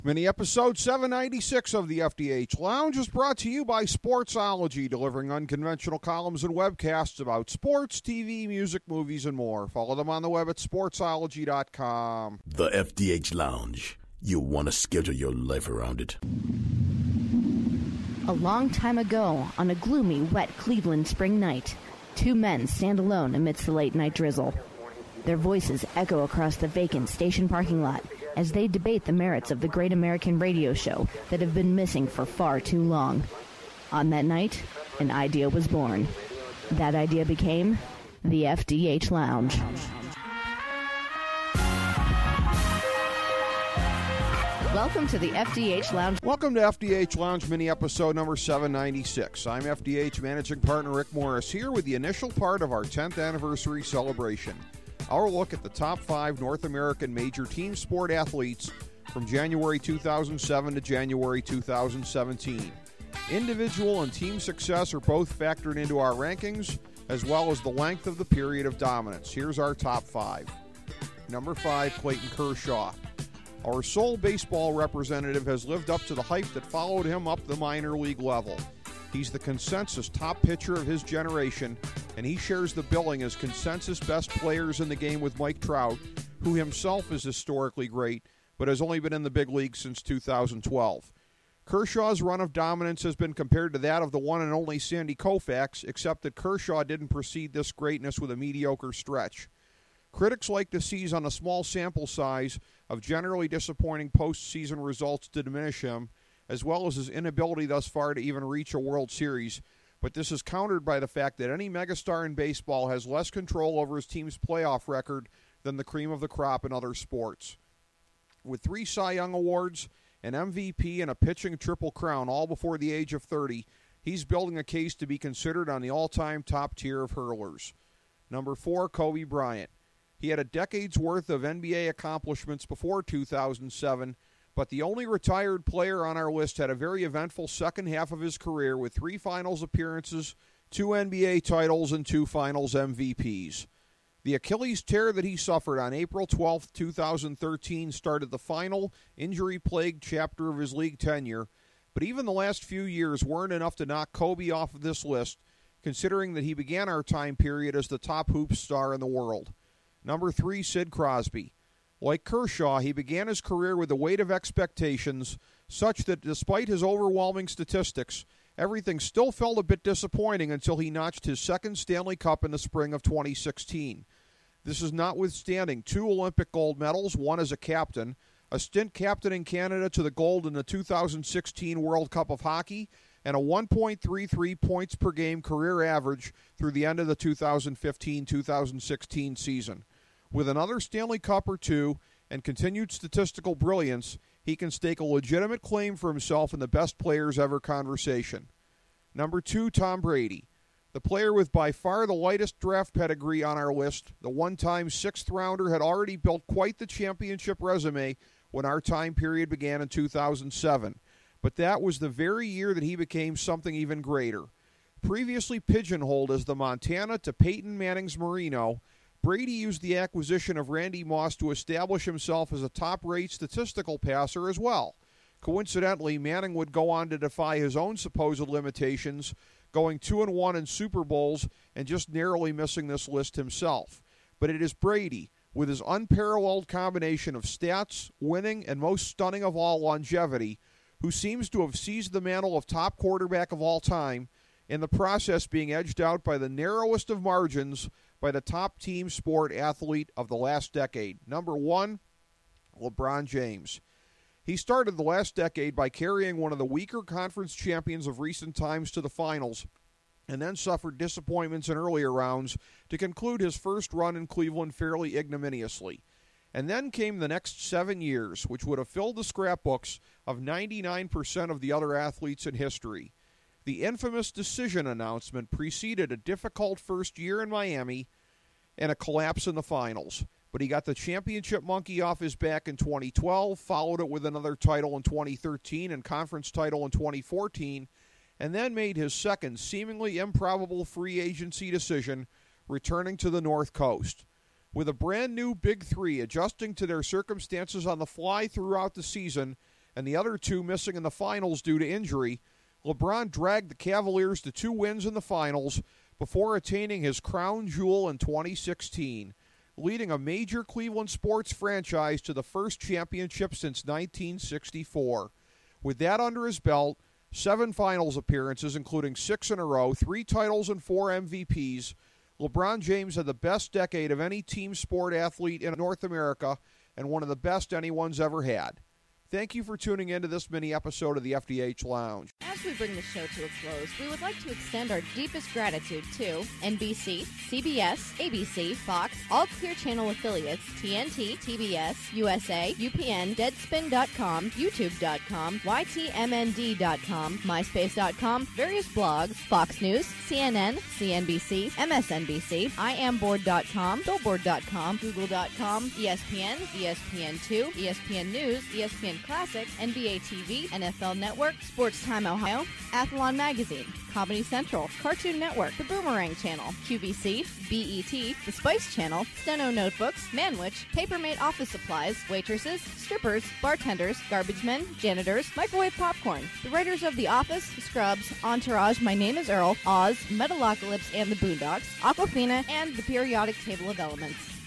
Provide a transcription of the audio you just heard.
Mini episode 796 of the FDH Lounge is brought to you by Sportsology, delivering unconventional columns and webcasts about sports, TV, music, movies, and more. Follow them on the web at sportsology.com. The FDH Lounge. You'll want to schedule your life around it. A long time ago, on a gloomy, wet Cleveland spring night, two men stand alone amidst the late-night drizzle. Their voices echo across the vacant station parking lot as they debate the merits of the great American radio show that have been missing for far too long. On that night, an idea was born. That idea became the FDH Lounge. Welcome to the FDH Lounge. Welcome to FDH Lounge mini episode number 796. I'm FDH managing partner Rick Morris here with the initial part of our 10th anniversary celebration. Our look at the top 5 North American major team sport athletes from January 2007 to January 2017. Individual and team success are both factored into our rankings, as well as the length of the period of dominance. Here's our top 5. Number 5, Clayton Kershaw. Our sole baseball representative has lived up to the hype that followed him up the minor league level. He's the consensus top pitcher of his generation, and he shares the billing as consensus best players in the game with Mike Trout, who himself is historically great, but has only been in the big league since 2012. Kershaw's run of dominance has been compared to that of the one and only Sandy Koufax, except that Kershaw didn't precede this greatness with a mediocre stretch. Critics like to seize on a small sample size of generally disappointing postseason results to diminish him, as well as his inability thus far to even reach a World Series, but this is countered by the fact that any megastar in baseball has less control over his team's playoff record than the cream of the crop in other sports. With 3 Cy Young Awards, an MVP, and a pitching triple crown, all before the age of 30, he's building a case to be considered on the all-time top tier of hurlers. Number 4, Kobe Bryant. He had a decade's worth of NBA accomplishments before 2007, but the only retired player on our list had a very eventful second half of his career with 3 finals appearances, 2 NBA titles, and 2 finals MVPs. The Achilles tear that he suffered on April 12, 2013 started the final injury-plagued chapter of his league tenure, but even the last few years weren't enough to knock Kobe off of this list, considering that he began our time period as the top hoop star in the world. Number 3, Sid Crosby. Like Kershaw, he began his career with the weight of expectations, such that despite his overwhelming statistics, everything still felt a bit disappointing until he notched his second Stanley Cup in the spring of 2016. This is notwithstanding 2 Olympic gold medals, one as a captain, a stint captaining Canada to the gold in the 2016 World Cup of Hockey, and a 1.33 points per game career average through the end of the 2015-2016 season. With another Stanley Cup or 2 and continued statistical brilliance, he can stake a legitimate claim for himself in the best players ever conversation. Number 2, Tom Brady. The player with by far the lightest draft pedigree on our list, the one-time 6th rounder, had already built quite the championship resume when our time period began in 2007. But that was the very year that he became something even greater. Previously pigeonholed as the Montana to Peyton Manning's Marino, Brady used the acquisition of Randy Moss to establish himself as a top-rate statistical passer as well. Coincidentally, Manning would go on to defy his own supposed limitations, going 2-1 in Super Bowls and just narrowly missing this list himself. But it is Brady, with his unparalleled combination of stats, winning, and most stunning of all, longevity, who seems to have seized the mantle of top quarterback of all time, in the process being edged out by the narrowest of margins by the top team sport athlete of the last decade. Number 1, LeBron James. He started the last decade by carrying one of the weaker conference champions of recent times to the finals, and then suffered disappointments in earlier rounds to conclude his first run in Cleveland fairly ignominiously. And then came the next 7 years, which would have filled the scrapbooks of 99% of the other athletes in history. The infamous decision announcement preceded a difficult first year in Miami and a collapse in the finals. But he got the championship monkey off his back in 2012, followed it with another title in 2013 and conference title in 2014, and then made his second seemingly improbable free agency decision, returning to the North Coast. With a brand new Big Three adjusting to their circumstances on the fly throughout the season, and the other 2 missing in the finals due to injury, LeBron dragged the Cavaliers to 2 wins in the finals before attaining his crown jewel in 2016, leading a major Cleveland sports franchise to the first championship since 1964. With that under his belt, 7 finals appearances, including 6 in a row, 3 titles and 4 MVPs, LeBron James had the best decade of any team sport athlete in North America and one of the best anyone's ever had. Thank you for tuning in to this mini episode of the FDH Lounge. As we bring the show to a close, we would like to extend our deepest gratitude to NBC, CBS, ABC, Fox, all Clear Channel affiliates, TNT, TBS, USA, UPN, Deadspin.com, YouTube.com, YTMND.com, MySpace.com, various blogs, Fox News, CNN, CNBC, MSNBC, IamBoard.com, Billboard.com, Google.com, ESPN, ESPN2, ESPN News, ESPN Classic, NBA TV, NFL Network, Sports Time Ohio, Athlon Magazine, Comedy Central, Cartoon Network, The Boomerang Channel, QVC, BET, The Spice Channel, Steno Notebooks, Manwich, Papermate Office Supplies, waitresses, strippers, bartenders, garbage men, janitors, microwave popcorn, the writers of The Office, Scrubs, Entourage, My Name is Earl, Oz, Metalocalypse and the Boondocks, Aquafina, and The Periodic Table of Elements.